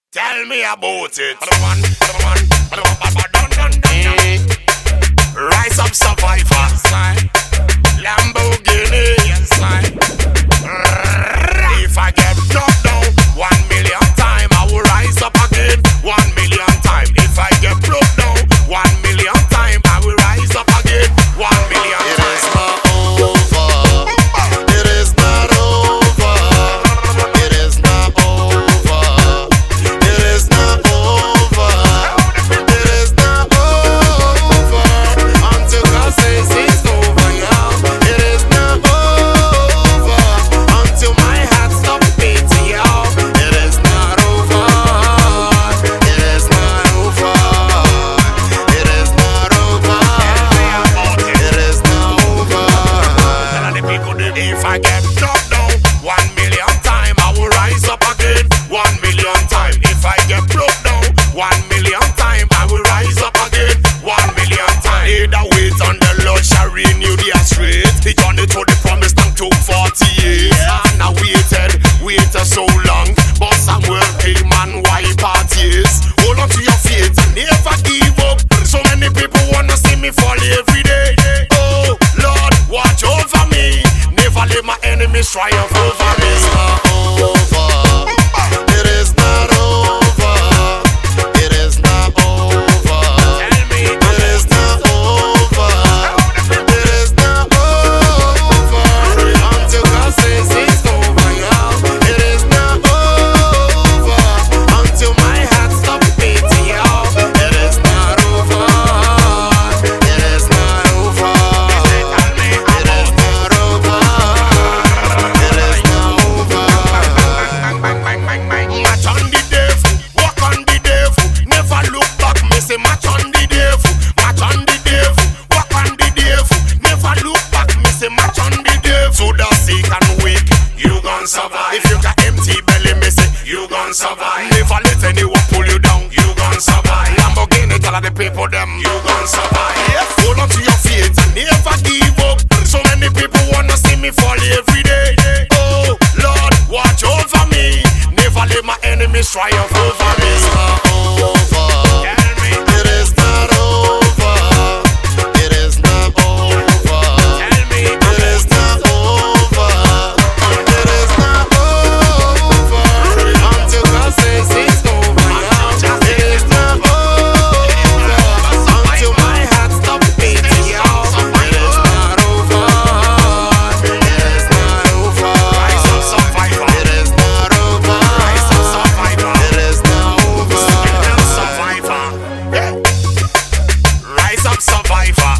Tell me about it. Rise up, survivor. Lamborghini. If I get knocked down 1 million times, I will rise up again 1 million times. If I get broke down 1 million times, I will rise up again 1 million times. It is not over. It is not over. It is not over. It is not over. It is not over. Until God says it's over, y'all. It is not over. Until my heart stops beating, y'all. It is not over. It is not over. It is not over. It is not over. If I get knocked down 1 million times, I will rise up again 1 million times. If I get broke down 1 million times, I will rise up again 1 million times. Either wait on the Lord shall renew their strength. The journey to the promised land took 40 years, and I waited so long. But Samuel came and wiped out tears. Hold on to your faith and never give up. So many people wanna see me fall every day. Oh Lord, watch over me. Never let my enemies triumph over me. It is not over. It is not over. It is not over. Tell me, It is not over. It is not over. Until God says it's over, y'all. It is not over. Until my heart stops beating, y'all. It is not over. It is not over. It is not over. It is not over. match on the devil, walk on the devil, never look back. Me say match on the devil, match on the devil, walk on the devil, never look back. Me say match on the devil. So the sick and weak, you gon' survive. If you got empty belly, me say you gon' survive. Never let anyone pull you down, you gon' survive. Lamborghini, tell all the people them, you gon' survive. Hold on to your faith and never give up. So many people wanna see me fall every day. Oh Lord, watch over me. Never let my enemies triumph over me. It is not over. Tell me, It is not over. It is not over. tell me, It is not over. It is not over. Until God says it's over, y'all. It is not over. Until my heart stops beating, y'all. It is not over. It is not over. rise up, survivor. It is not over. Rise up, survivor. It is not over. Survivor. Yeah. Rise up, survivor.